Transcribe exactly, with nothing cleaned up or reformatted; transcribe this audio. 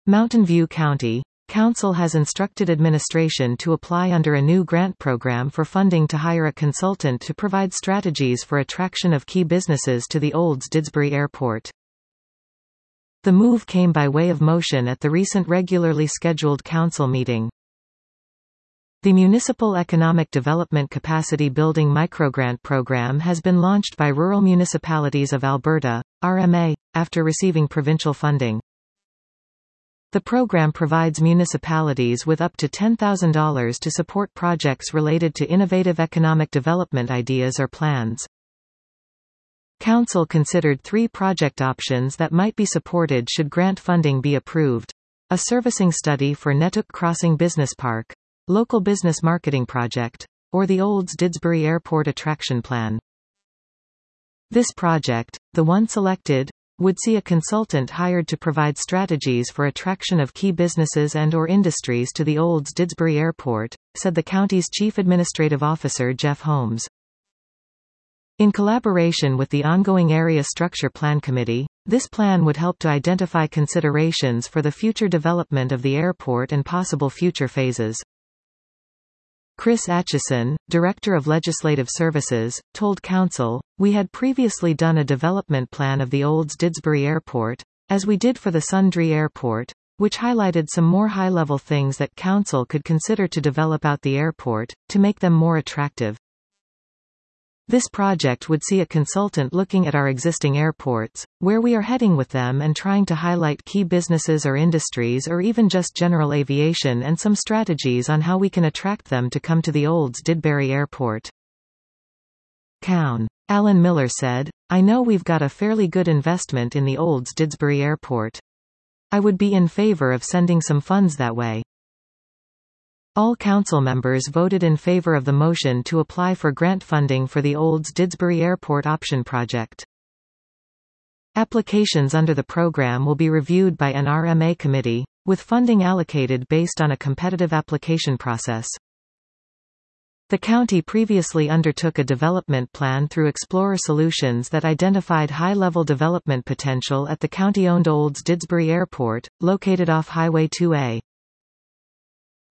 Mountain View County Council has instructed administration to apply under a new grant program for funding to hire a consultant to provide strategies for attraction of key businesses to the Olds Didsbury Airport. The move came by way of motion at the recent regularly scheduled council meeting. The Municipal Economic Development Capacity Building Microgrant Program has been launched by Rural Municipalities of Alberta, R M A, after receiving provincial funding. The program provides municipalities with up to ten thousand dollars to support projects related to innovative economic development ideas or plans. Council considered three project options that might be supported should grant funding be approved. A servicing study for Netook Crossing Business Park, local business marketing project, or the Olds Didsbury Airport attraction plan. This project, the one selected, would see a consultant hired to provide strategies for attraction of key businesses and or industries to the Olds Didsbury Airport, said the county's Chief Administrative Officer Jeff Holmes. In collaboration with the ongoing Area Structure Plan Committee, this plan would help to identify considerations for the future development of the airport and possible future phases. Chris Atchison, Director of Legislative Services, told Council, "We had previously done a development plan of the Olds Didsbury Airport, as we did for the Sundre Airport, which highlighted some more high-level things that Council could consider to develop out the airport, to make them more attractive. This project would see a consultant looking at our existing airports, where we are heading with them and trying to highlight key businesses or industries or even just general aviation and some strategies on how we can attract them to come to the Olds Didsbury Airport." Coun. Alan Miller said, "I know we've got a fairly good investment in the Olds Didsbury Airport. I would be in favor of sending some funds that way." All council members voted in favor of the motion to apply for grant funding for the Olds Didsbury Airport option project. Applications under the program will be reviewed by an R M A committee, with funding allocated based on a competitive application process. The county previously undertook a development plan through Explorer Solutions that identified high-level development potential at the county-owned Olds Didsbury Airport, located off Highway two A.